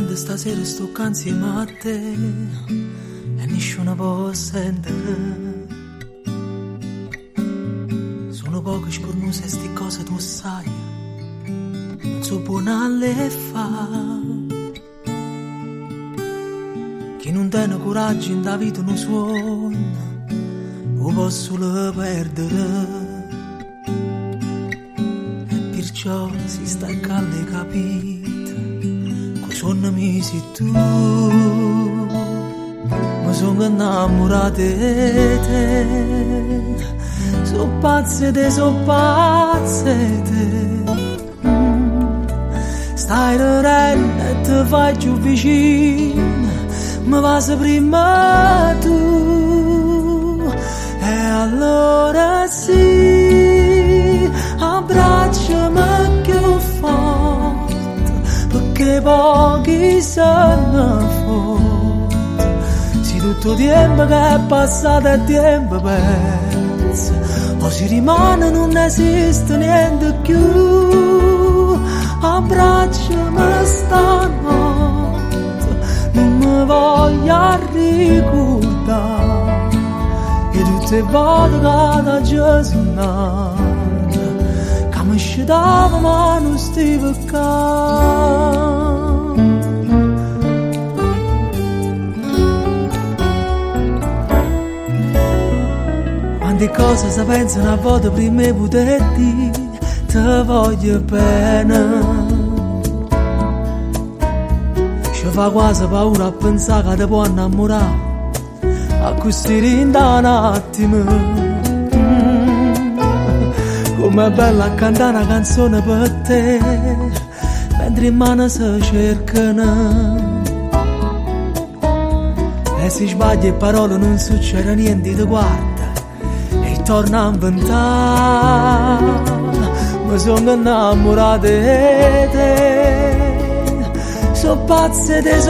quando stasera sto qua insieme a te e nessuno può sentere. Sono poche scornuse sti cose tu sai, non so buona le fa. Chi non tiene coraggio in da vita non suona, lo posso le perdere. E perciò si sta calle capita, coi sonno mi sei tu. Ma sono innamorata di te, so pazze te, stai ridendo e ti fai più vicino, mi vas prima tu. E allora sì, abbracciami più forte, perché pochi sanno forte. Tutto tempo che è passato è tempo perso, o si rimane non esiste niente più. Abbracciami stanotte, non mi voglio ricordare e tutte le volte che da Gesù che mi scitava ma non stava qua. Di cosa si pensano a volte prima di poter dire ti voglio bene. Ci fa quasi paura a pensare che ti può innamorare a così in un attimo. Com'è bella a cantare una canzone per te mentre in mano si cercano. E se sbagli e parole non succede niente, ti guarda torna a inventare. Mi sono innamorato di te, so pazze te,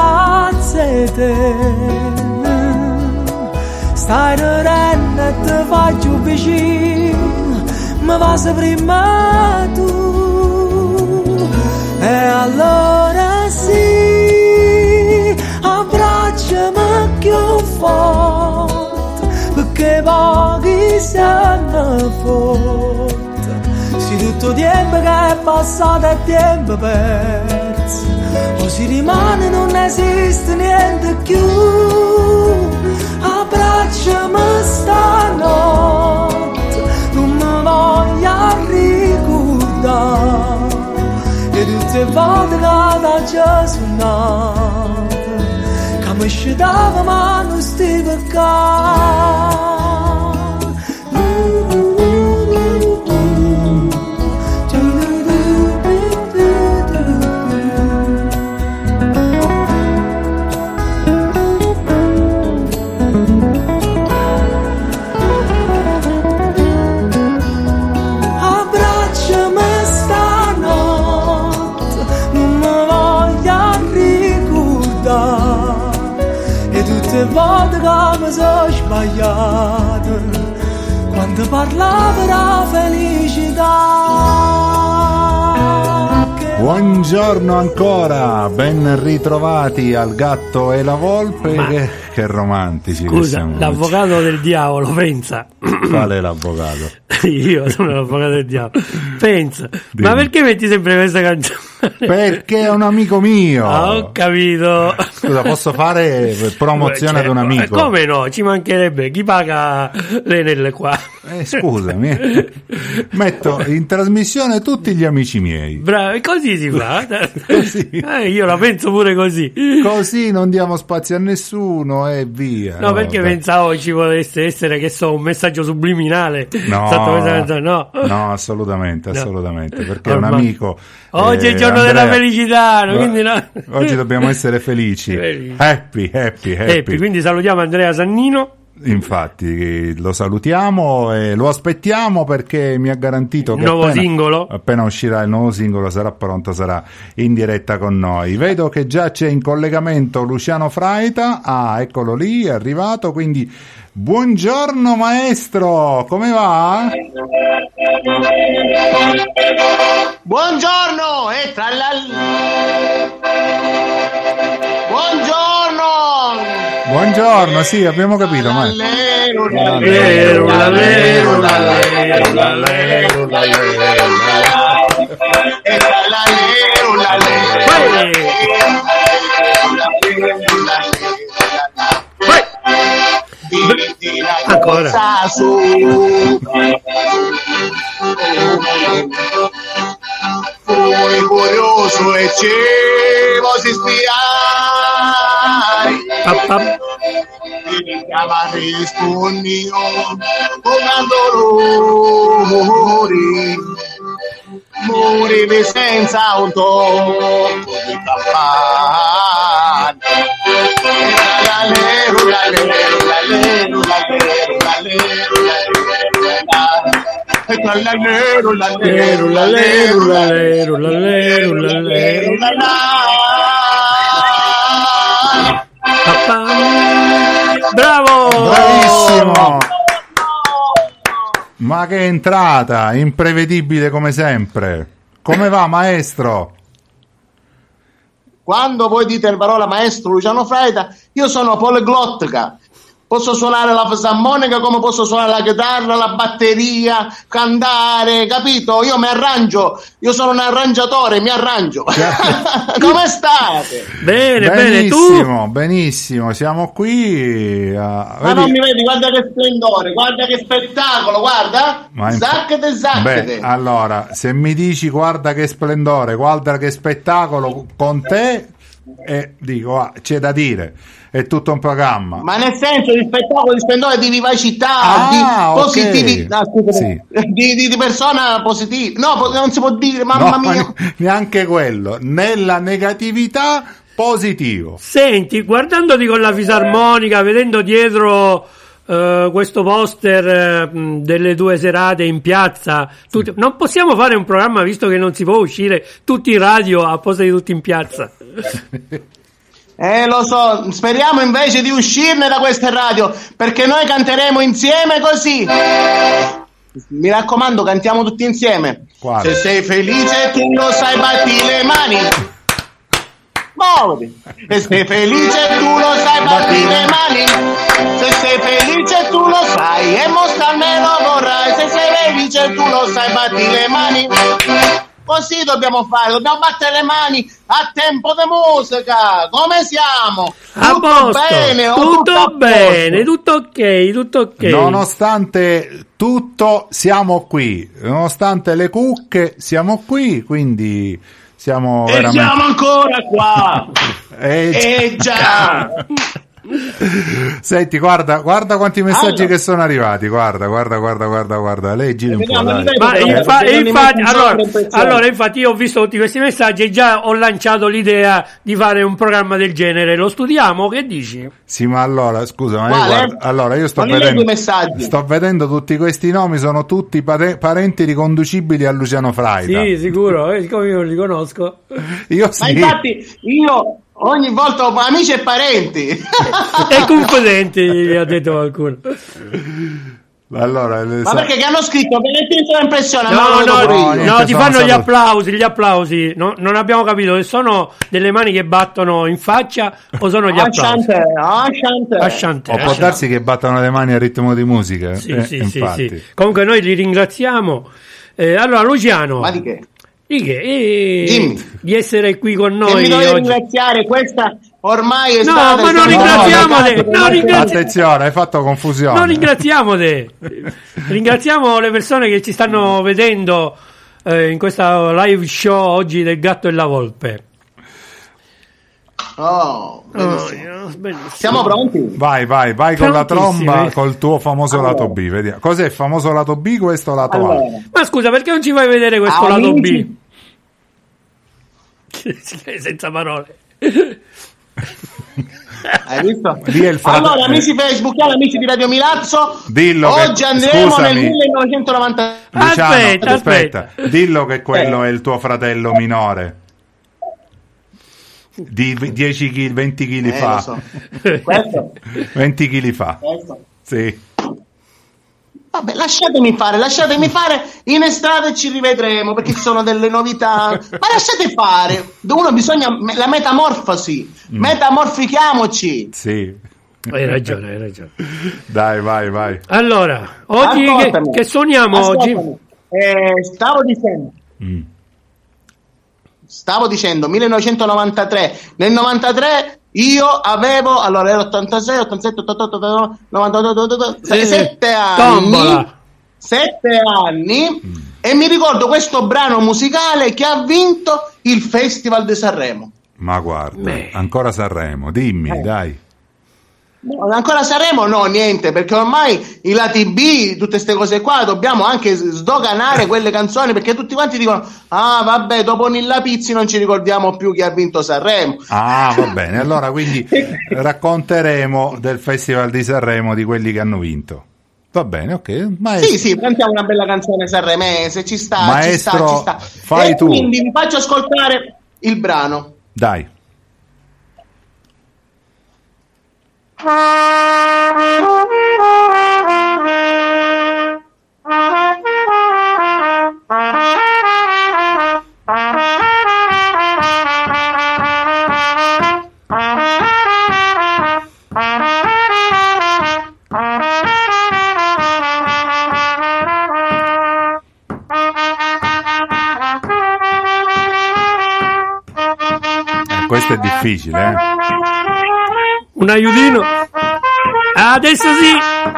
stai ridendo e ti faccio vicino, mi vas prima tu. E allora sì, abbracciami più forte, perché pochi sanno forte. Se tutto tempo che è passato è tempo perso, o si rimane non esiste niente più. Abbracciami stanotte, non mi voglio ricordare e tutte le volte che da Gesù che mi scitava ma non stava qua. Tutte volte che mi sono sbagliato quando parlavo della felicità. Buongiorno ancora, ben ritrovati al Gatto e la Volpe. Che romantici. Scusa, l'avvocato del diavolo, pensa. Qual è l'avvocato? Io sono l'avvocato del diavolo. Pensa. Dimmi. Ma perché metti sempre questa canzone? Perché è un amico mio. Ah, ho capito. Scusa, posso fare promozione ad un amico? Come no? Ci mancherebbe. Chi paga l'Enel qua? Scusami. Metto in trasmissione tutti gli amici miei. Bravo, così si fa. Così. Io la penso pure così. Così non diamo spazio a nessuno e via. No, perché pensavo ci volesse essere, che so, un messaggio subliminale. No, assolutamente, perché ormai. Un amico. Oggi è il giorno Andrea, della felicità, quindi no. Oggi dobbiamo essere felici. Happy. Quindi salutiamo Andrea Sannino. Infatti lo salutiamo e lo aspettiamo perché mi ha garantito che appena uscirà il nuovo singolo sarà pronto, sarà in diretta con noi. Vedo che già c'è in collegamento Luciano Fraita. Eccolo lì, è arrivato, quindi Buongiorno maestro, come va? Buongiorno e Buongiorno, sì, abbiamo capito, ma ancora fui curioso e ci vosi spiare mi chiama rispondi con dolori morivi senza un tocco di campana bravo, bravissimo, ma che entrata imprevedibile come sempre. Come va maestro? Quando voi dite la parola maestro Luciano Fraita, io sono poliglottica. Posso suonare la fisarmonica come posso suonare la chitarra, la batteria, cantare, capito? Io mi arrangio, io sono un arrangiatore, mi arrangio. Come state? Bene, benissimo, bene, tu? Benissimo, siamo qui. Ma non mi vedi, guarda che splendore, guarda che spettacolo, guarda. Zacchete. Beh, allora, se mi dici guarda che splendore, guarda che spettacolo con te, dico, c'è da dire. È tutto un programma. Ma nel senso di spettacolo, di splendore, di vivacità, di positività, sì. di persona positiva. No, non si può dire, mamma mia. Neanche quello. Nella negatività, positivo. Senti, guardandoti con la fisarmonica, vedendo dietro questo poster delle 2 serate in piazza, non possiamo fare un programma, visto che non si può uscire tutti in radio a posto di tutti in piazza. Lo so, speriamo invece di uscirne da queste radio, perché noi canteremo insieme così. Mi raccomando, cantiamo tutti insieme. Quale? Se sei felice tu lo sai, batti le mani. Muoviti. Se sei felice tu lo sai, batti le mani. Se sei felice tu lo sai e mostrarmelo vorrai. Se sei felice tu lo sai, batti le mani. Così dobbiamo fare, dobbiamo battere le mani a tempo di musica. Come siamo? Tutto bene, tutto bene, tutto ok. Nonostante tutto siamo qui, nonostante le cucche siamo qui, quindi siamo veramente... E siamo ancora qua. Già. Senti, guarda quanti messaggi che sono arrivati. Guarda, leggili un po'. Ma infatti io ho visto tutti questi messaggi e già ho lanciato l'idea di fare un programma del genere. Lo studiamo, che dici? Sì, ma allora scusa, io sto vedendo tutti questi nomi, sono tutti parenti riconducibili a Luciano Fraita. Sì, sicuro, come io li conosco. Io sì. Ma infatti io ogni volta ho amici e parenti e confidenti, ha detto qualcuno. Allora, ma perché che hanno scritto Benedetto impressione? No, ti fanno gli applausi. No, non abbiamo capito se sono delle mani che battono in faccia o sono gli applausi. O può darsi che battano le mani a ritmo di musica. Sì. Comunque noi li ringraziamo. Allora Luciano, ma di che? Di essere qui con noi. Che mi dovete ringraziare, questa ormai è stata... No, ma non ringraziamo te. Attenzione, hai fatto confusione. Non ringraziamo te. Ringraziamo le persone che ci stanno vedendo in questa live show oggi del Gatto e la Volpe. Siamo pronti? Vai con la tromba, col tuo famoso lato B. Vediamo. Cos'è il famoso lato B, questo lato A? Ma scusa, perché non ci fai vedere questo lato B? Senza parole. Hai visto? Allora, amici Facebook, amici di Radio Milazzo, dillo oggi andremo nel 1990. Aspetta. Dillo che quello è il tuo fratello minore. Di 10 kg, 20 kg fa. So. Questo? 20 kg fa. Questo. Sì. Vabbè, lasciatemi fare, in estate ci rivedremo perché ci sono delle novità, ma lasciate fare, uno bisogna la metamorfosi, metamorfichiamoci. Sì. Hai ragione. Dai, vai. Allora, oggi che suoniamo oggi? Stavo dicendo 1993. Nel 93 io avevo, allora ero 86, 87, 88, 89, 98, 7 anni. 7 anni. E mi ricordo questo brano musicale che ha vinto il Festival di Sanremo. Ma guarda, ancora Sanremo, dimmi, dai. No, ancora Sanremo? No, niente, perché ormai i lati B, tutte queste cose qua, dobbiamo anche sdoganare quelle canzoni, perché tutti quanti dicono: ah, vabbè, dopo Nilla Pizzi non ci ricordiamo più chi ha vinto Sanremo. Ah, va bene, allora quindi racconteremo del Festival di Sanremo, di quelli che hanno vinto. Va bene, ok. Maestro. Sì, cantiamo una bella canzone sanremese, ci sta, Maestro, ci sta. Fai tu. Quindi vi faccio ascoltare il brano. Dai. Questo è difficile, eh? Un aiutino. Adesso sì.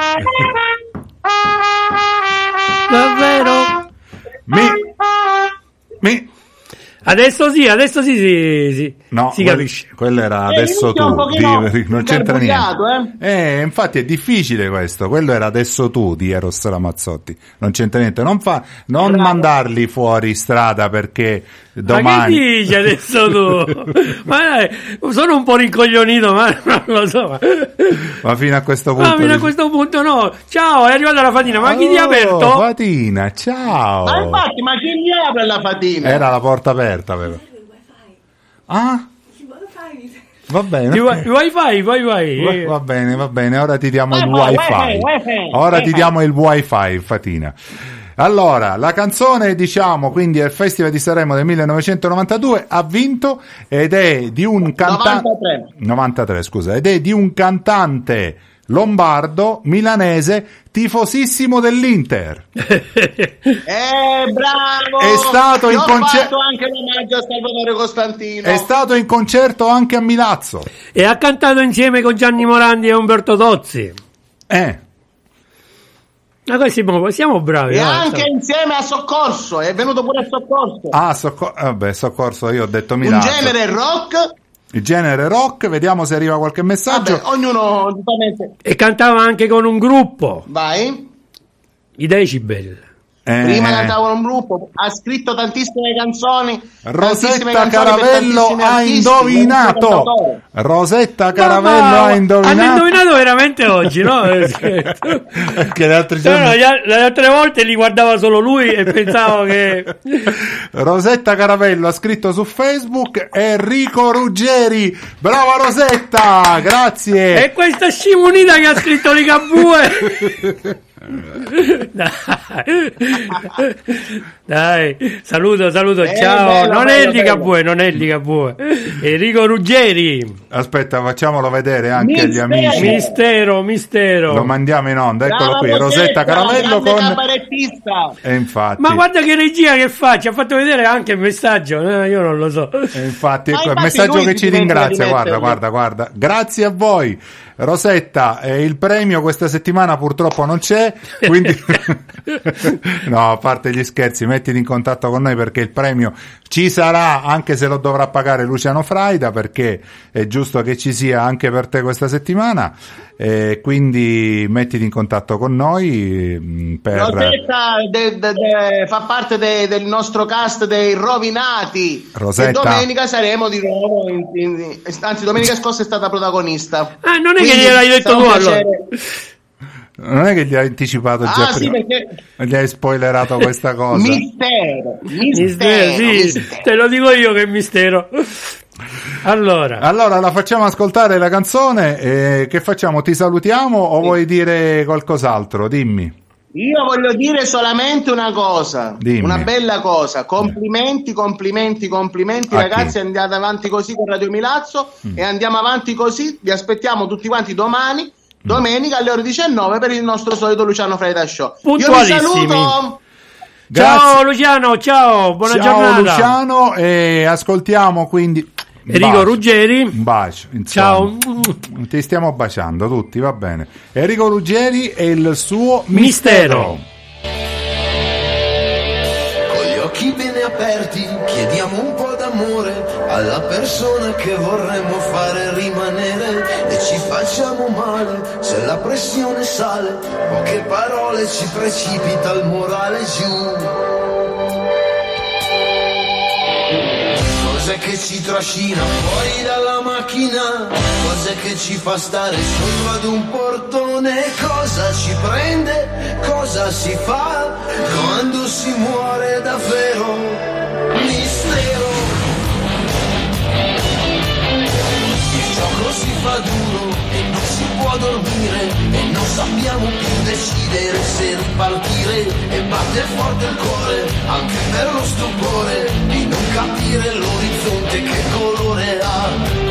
Davvero? Adesso sì. No, si capisce. Quello era adesso tu. Non c'entra niente. Infatti è difficile questo. Quello era adesso tu di Eros Ramazzotti. Non c'entra niente. Non mandarli fuori strada perché domani. Ma che dici adesso tu? Ma sono un po' rincoglionito, ma non lo so. Ma fino a questo punto. No, fino a questo punto no. Ciao, è arrivata la Fatina. Ma chi ti ha aperto? Fatina, ciao. Ma infatti, ma chi gli apre la Fatina? Era la porta aperta, però. Ah? Va bene. Wifi. Va bene, ora ti diamo il wifi. Ora ti diamo il wifi, Fatina. Allora, la canzone, diciamo, quindi è il Festival di Sanremo del 1992, ha vinto ed è di un cantante 93, scusa, ed è di un cantante lombardo, milanese, tifosissimo dell'Inter. Bravo! È stato in concerto anche l'omaggio a Salvatore Costantino. È stato in concerto anche a Milazzo. E ha cantato insieme con Gianni Morandi e Umberto Tozzi. Ma questi siamo bravi. E anche insieme a Soccorso, è venuto pure a Soccorso. Soccorso, io ho detto Milazzo. Un genere rock. Il genere rock, vediamo se arriva qualche messaggio. Vabbè, ognuno giustamente. E cantava anche con un gruppo. Vai. I Decibel. Prima cantava con un gruppo, ha scritto tantissime canzoni. Rosetta Caravello ha indovinato. Rosetta Caravello ha indovinato. Hanno indovinato veramente oggi, no? Perché le altre giorni... le altre volte li guardava solo lui e pensavo che... Rosetta Caravello ha scritto su Facebook Enrico Ruggeri. Brava Rosetta, grazie. E questa scimunita che ha scritto Ligabue. Dai, saluto, ciao. Non è Ligabue, Enrico Ruggeri. Aspetta, facciamolo vedere anche agli amici. Mistero. Lo mandiamo in onda, eccolo qui. Rosetta Caravello con. E infatti. Ma guarda che regia che fa, ci ha fatto vedere anche il messaggio. Io non lo so. E infatti, ecco il messaggio che ci ringrazia. Guarda. Grazie a voi. Rosetta, il premio questa settimana purtroppo non c'è, quindi no, a parte gli scherzi, mettiti in contatto con noi perché il premio ci sarà, anche se lo dovrà pagare Luciano Fraida, perché è giusto che ci sia anche per te questa settimana, quindi mettiti in contatto con noi per... Rosetta fa parte del nostro cast dei Rovinati. Rosetta. E domenica saremo di nuovo anzi domenica scorsa è stata protagonista. Non è che gliel'hai detto tu allora. Non è che gli hai anticipato già prima. Sì, perché... Gli hai spoilerato questa cosa. Mistero. Te lo dico io che è mistero. Allora la facciamo ascoltare la canzone, che facciamo? Ti salutiamo o vuoi dire qualcos'altro? Dimmi. Io voglio dire solamente una cosa, Dimmi. una bella cosa. Complimenti ragazzi, andate avanti così con Radio Milazzo e andiamo avanti così. Vi aspettiamo tutti quanti domani, domenica alle ore 19 per il nostro solito Luciano Freida Show. Io vi saluto. Grazie. Ciao Luciano, ciao, buona giornata. Ciao Luciano, e ascoltiamo quindi Enrico Ruggeri. Un bacio, insomma. Ciao. Ti stiamo baciando tutti, va bene. Enrico Ruggeri e il suo Mistero. Con gli occhi bene aperti chiediamo un po' d'amore alla persona che vorremmo fare rimanere e ci facciamo male se la pressione sale, poche parole ci precipita il morale giù. Cos'è che ci trascina fuori dalla macchina? Cos'è che ci fa stare sopra ad un portone? Cosa ci prende? Cosa si fa quando si muore davvero? Mistero. Il gioco si fa duro e non si può dormire e non sappiamo più decidere se ripartire e batte forte il cuore anche per lo stupore di non capire l'orizzonte che colore ha.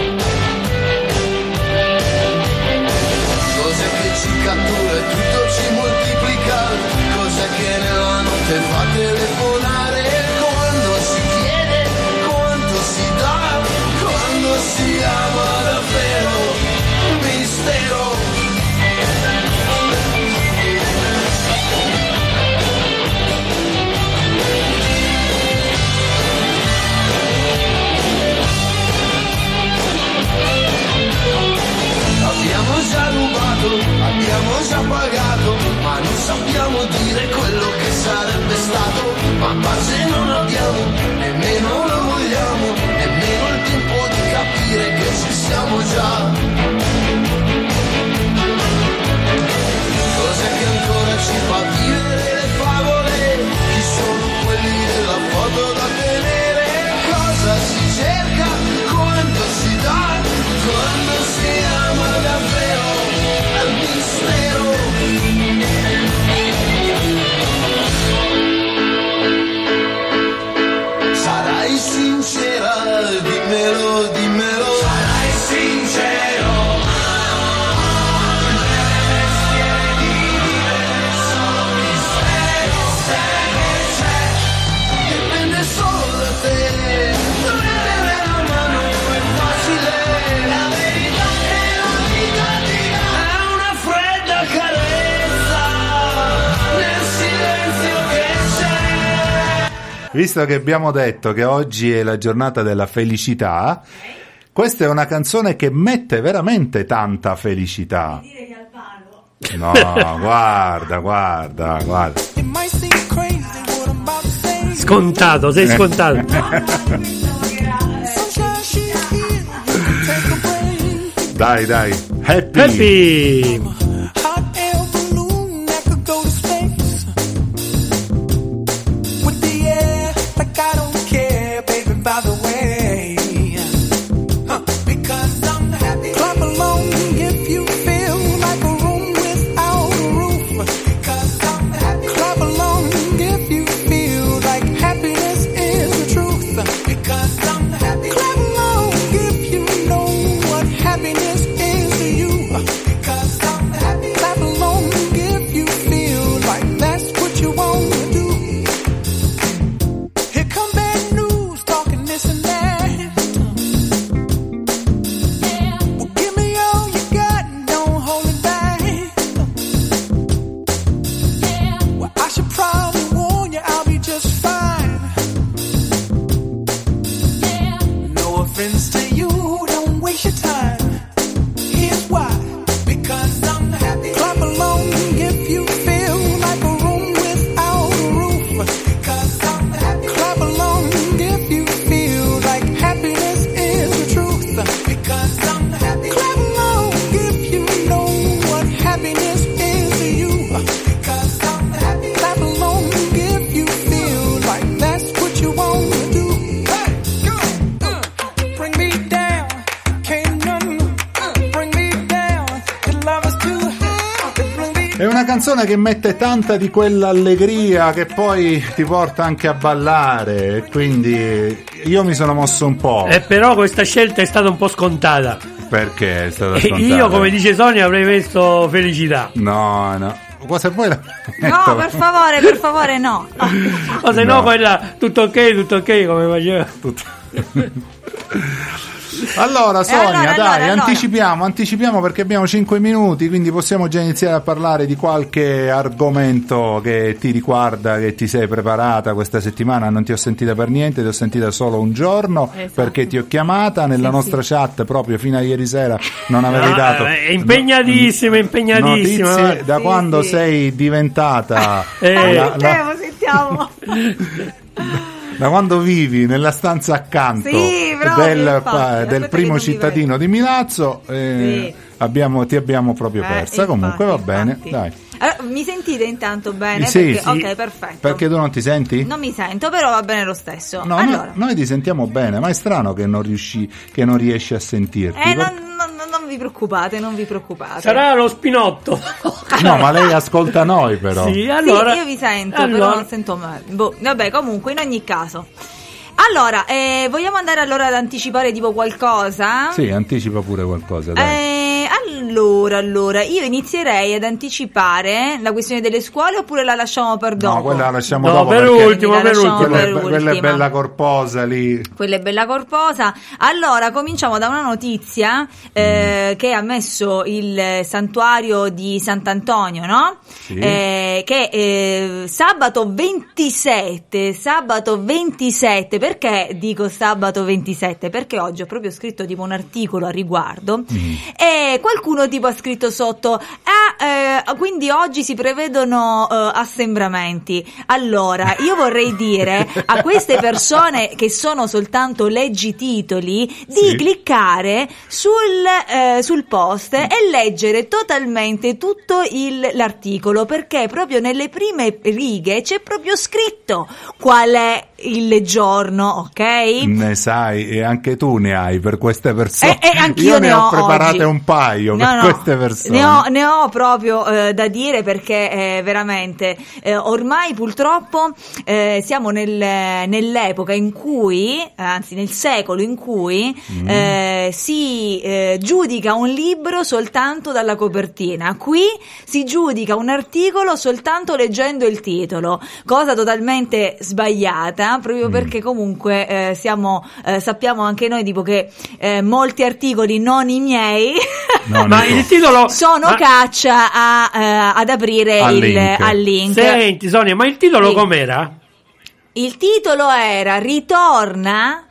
Cos'è che ci cattura e tutto ci moltiplica? Cos'è che nella notte fa telefonare? Quando si chiede, quanto si dà, quando si ama davvero? Mistero. Abbiamo già rubato, abbiamo già pagato, ma non sappiamo dire quello che sarebbe stato. Ma pace non abbiamo, nemmeno lo vogliamo, nemmeno il tempo di capire che ci siamo già. Cos'è che ancora ci fa vivere le favole? Chi sono quelli della foto da tenere? Cosa si cerca? Quando si dà? Quando si ama davvero? È un mistero. Sarai sincera, dimmelo, dimmelo. Sarai sincero. Dipende solo da te. Tenere la mano è facile. La verità che la vita ti dà è una fredda carezza nel silenzio che c'è. Visto che abbiamo detto che oggi è la giornata della felicità, questa è una canzone che mette veramente tanta felicità. No, guarda. Scontato, sei scontato. Dai. Happy. Happy. Hot air balloon that could go to space. With the air, like I don't care, baby, by the way. Because I'm happy. Clap along if you feel like a room without a roof. Because I'm happy. Clap along if you feel like happiness is the truth. Because I'm happy. Clap along if you know what happiness is to you. Because I'm happy. Clap along if you feel like that's what you want to do. Here come bad news, talking this and that. Well, give me all you got and don't hold it back. Well, I should probably warn you, I'll be just fine. No offense to you, don't waste your time. Here's why. Because I'm happy. Clap along if you feel like a room without a roof. Because I'm happy. Clap along if you feel like happiness is the truth. Because I'm happy. Clap along if you know what happiness is to you. Because I'm happy. Clap along canzone che mette tanta di quell'allegria che poi ti porta anche a ballare, e quindi io mi sono mosso un po'. Però questa scelta è stata un po' scontata. Perché è stata scontata? Io, come dice Sonia, avrei messo Felicità. No. Cosa vuoi? No, per favore, no. O se no, quella tutto ok, come faceva. Allora Sonia, allora. anticipiamo perché abbiamo 5 minuti, quindi possiamo già iniziare a parlare di qualche argomento che ti riguarda, che ti sei preparata questa settimana. Non ti ho sentita per niente, ti ho sentita solo un giorno, esatto, perché ti ho chiamata nella nostra chat proprio fino a ieri sera, non avevi dato impegnatissima notizie da quando sei diventata sentiamo da quando vivi nella stanza accanto del primo cittadino di Milazzo. Ti abbiamo proprio persa. Comunque va bene, dai. Allora, mi sentite intanto bene? Sì. Ok, perfetto. Perché tu non ti senti? Non mi sento, però va bene lo stesso. No, allora. noi ti sentiamo bene, ma è strano che non riesci a sentirti. Non vi preoccupate. Sarà lo spinotto. No, ma lei ascolta noi però. Sì, allora. Sì, io vi sento, però non sento mai. Vabbè, comunque, in ogni caso. Allora, vogliamo andare allora ad anticipare tipo qualcosa? Sì, anticipa pure qualcosa, dai. Allora, io inizierei ad anticipare la questione delle scuole, oppure la lasciamo per dopo? No, quella la lasciamo dopo. Per ultimo. Quella è bella corposa lì. Quella è bella corposa. Allora, cominciamo da una notizia che ha messo il santuario di Sant'Antonio, no? Sì. Che sabato 27, perché dico sabato 27? Perché oggi ho proprio scritto tipo un articolo a riguardo e qualcuno tipo ha scritto sotto quindi oggi si prevedono assembramenti. Allora, io vorrei dire a queste persone che sono soltanto leggititoli di cliccare sul post e leggere totalmente tutto l'articolo, perché proprio nelle prime righe c'è proprio scritto qual è il giorno, ok? Ne sai, e anche tu ne hai per queste persone. E anch'io io ne ho preparate oggi un paio per queste persone. Ne ho proprio da dire, perché veramente ormai purtroppo siamo nell'epoca in cui, anzi nel secolo in cui si giudica un libro soltanto dalla copertina. Qui si giudica un articolo soltanto leggendo il titolo, cosa totalmente sbagliata, proprio perché comunque sappiamo anche noi tipo che molti articoli, non i miei, ma il titolo sono caccia ad aprire al link. Senti Sonia, ma il titolo com'era? Il titolo era "Ritorna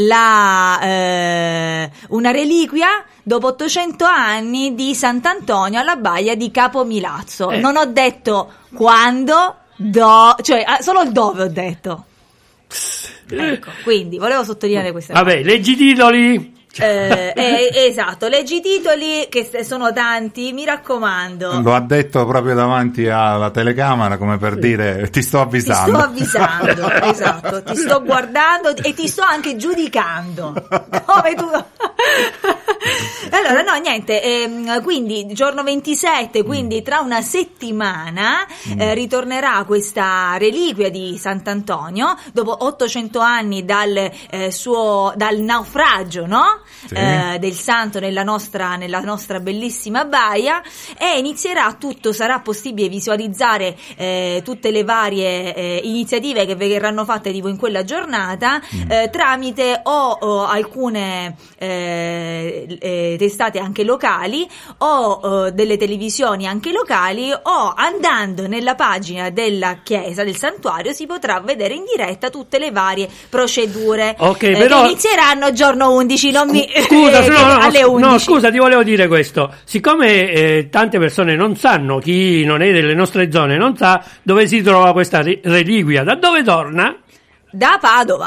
una reliquia dopo 800 anni di Sant'Antonio alla baia di Capo Milazzo". Non ho detto quando, cioè solo il dove ho detto. Ecco, quindi volevo sottolineare questa cosa. Vabbè, leggi i titoli. Esatto, leggi i titoli, che sono tanti, mi raccomando. Lo ha detto proprio davanti alla telecamera, come per dire ti sto avvisando. Esatto, ti sto guardando e ti sto anche giudicando. Come tu. Allora, no, niente, quindi giorno 27, quindi tra una settimana ritornerà questa reliquia di Sant'Antonio dopo 800 anni dal naufragio, no? Sì. Del santo nella nostra bellissima baia, e inizierà tutto, sarà possibile visualizzare tutte le varie iniziative che verranno fatte tipo in quella giornata tramite o alcune testate anche locali o delle televisioni anche locali, o andando nella pagina della chiesa, del santuario, si potrà vedere in diretta tutte le varie procedure che inizieranno giorno 11. Alle 11. No, scusa, ti volevo dire questo. Siccome tante persone non sanno, chi non è delle nostre zone non sa dove si trova questa reliquia, da dove torna? Da Padova.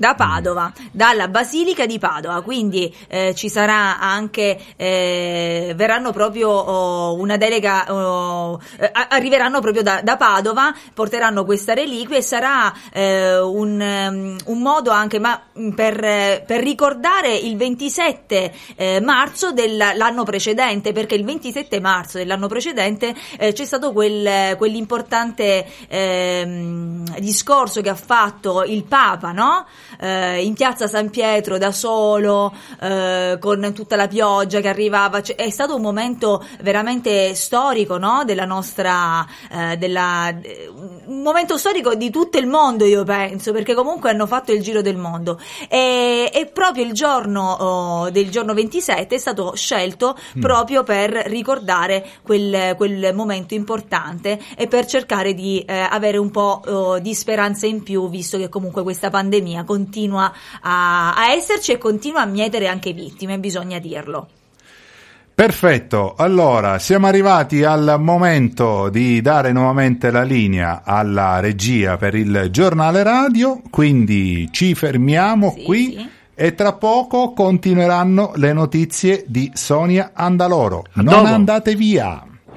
da Padova, dalla Basilica di Padova, quindi ci sarà anche, verranno proprio una delega, arriveranno proprio da Padova, porteranno questa reliquia e sarà un modo anche per ricordare il 27 marzo dell'anno precedente, perché il 27 marzo dell'anno precedente c'è stato quell'importante discorso che ha fatto il Papa, no? In piazza San Pietro da solo, con tutta la pioggia che arrivava, è stato un momento veramente storico, no? Della nostra un momento storico di tutto il mondo, io penso, perché comunque hanno fatto il giro del mondo, e proprio il giorno del giorno 27 è stato scelto proprio per ricordare quel momento importante e per cercare di avere un po' di speranza in più, visto che comunque questa pandemia continua a esserci e continua a mietere anche vittime, bisogna dirlo. Perfetto, allora siamo arrivati al momento di dare nuovamente la linea alla regia per il giornale radio, quindi ci fermiamo qui e tra poco continueranno le notizie di Sonia Andaloro. Non andate via!